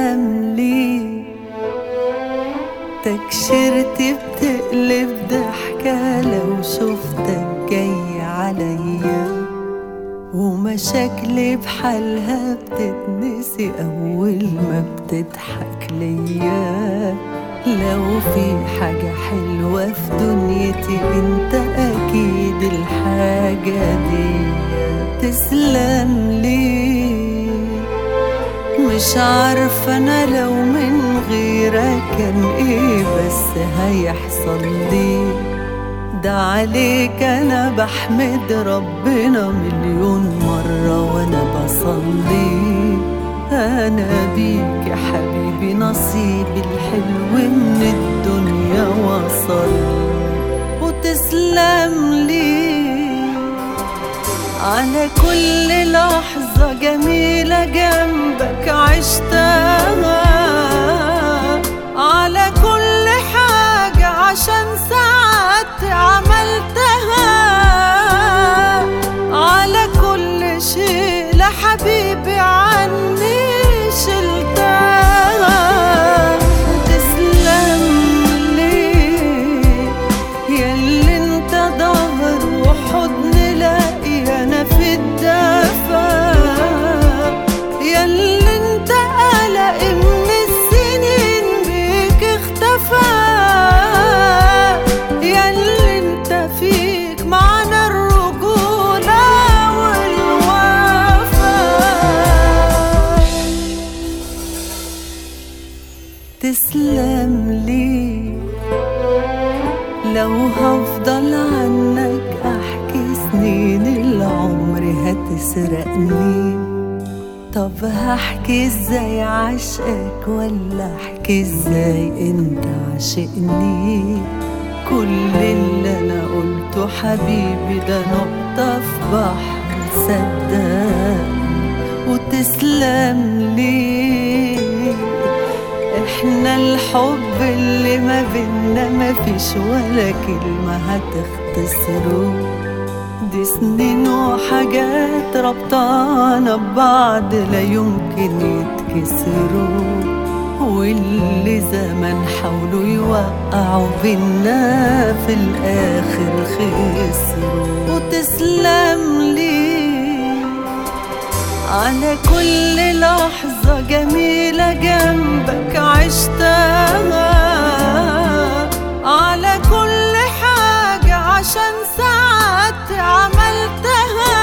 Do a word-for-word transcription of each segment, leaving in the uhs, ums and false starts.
تسلم لي، تكشيرتي بتقلب ضحكة لو شفتك جاي عليا، ومشاكلي بحالها بتتنسي أول ما بتضحك ليا. لو في حاجة حلوة في دنيتي انت أكيد الحاجة دي. تسلم لي، مش عارفة أنا لو من غيرك كان إيه بس هيحصل لي. ده عليك أنا بحمد ربنا مليون مرة وأنا بصلي. أنا بيك يا حبيبي نصيبي الحلو من الدنيا وصل. وتسلم لي على كل لحظة جميلة جنبك عشتها، على كل حاجة عشان سعادتي عملتها، على كل شيء لحبيبي عني شلتها. تسلم لي ياللي انت ظهر وحضن لاقي انا في الدفا، ياللي انت قلق من السنين بيك اختفى، ياللي انت فيك معنى الرجولة والوفا. تسلم لي، لو هفضل عنك احكي سنين العمر هتسرقني. طب هحكي ازاي عشقك ولا احكي ازاي انت عشقني؟ كل اللي انا قلته حبيبي ده نقطة في بحر صدقني. وتسلم لي، احنا الحب اللي ما بينا مفيش ولا كلمة هتختصره. دي سنين وحاجات ربطانا ببعض لا يمكن يتكسروا، واللي زمان حاولوا يوقعوا بينا في الآخر خسروا. وتسلم لي على كل لحظة جميلة جنبك عشتها، على كل حاجة عشان سعادتي عملتها،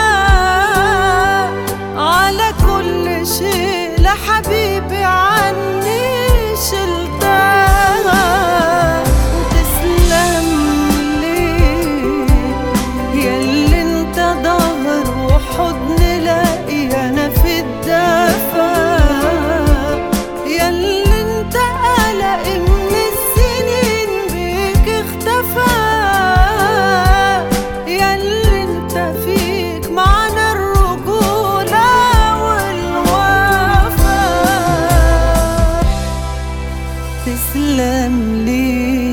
على كل شيء لحبيبي عني شلتها. وتسلم لي ياللي انت ظهر وحضن لاقي انا في الدفا، ياللي انت قلق من السنين بيك اختفى، ياللي انت فيك معنى الرجولة والوفا. تسلم لي.